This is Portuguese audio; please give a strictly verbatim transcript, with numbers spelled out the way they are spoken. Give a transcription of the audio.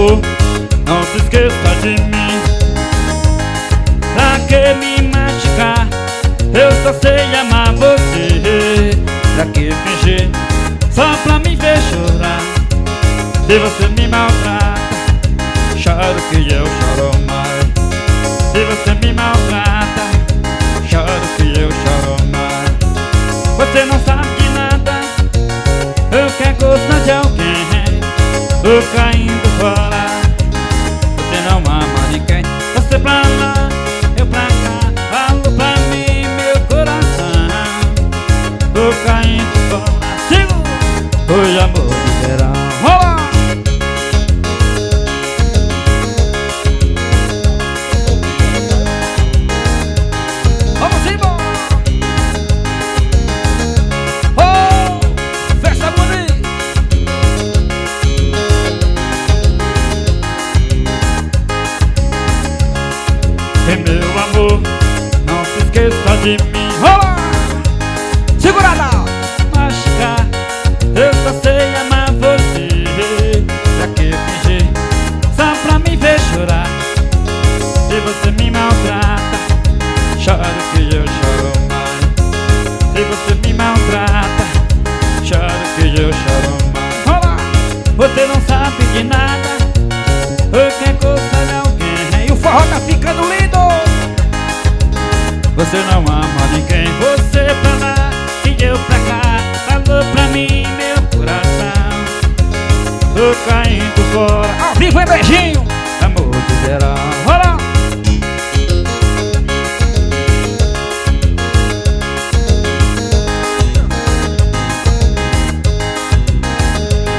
amor, não se esqueça de mim. Pra que me machucar? Eu só sei amar você. Pra que fingir? Só pra me ver chorar. Se você me maltrata, choro que eu choro mais. Se você me maltrata, choro que eu choro mais. Você não sabe de nada, eu quero gostar de alguém, tô caindo fora. Você não ama ninguém, você pra lá, eu pra cá. Alô pra mim, meu coração, tô caindo fora. Sigo, foi amor de verão. Rola! Vamos embora! Oh, festa bonita! E meu amor, não se esqueça de mim. Rola! Segurada! Machucar, eu só sei amar você. Pra que fingir? Só pra me ver chorar. Se você me maltrata, choro que eu choro mais. Se você me maltrata, choro que eu choro mais. Rola! Você não sabe de nada, eu quero gostar de alguém. E o forró tá ficando lindo. Você não ama ninguém, você pra lá e eu pra cá. Falou pra mim, meu coração, tô caindo fora. Ao vivo é beijinho.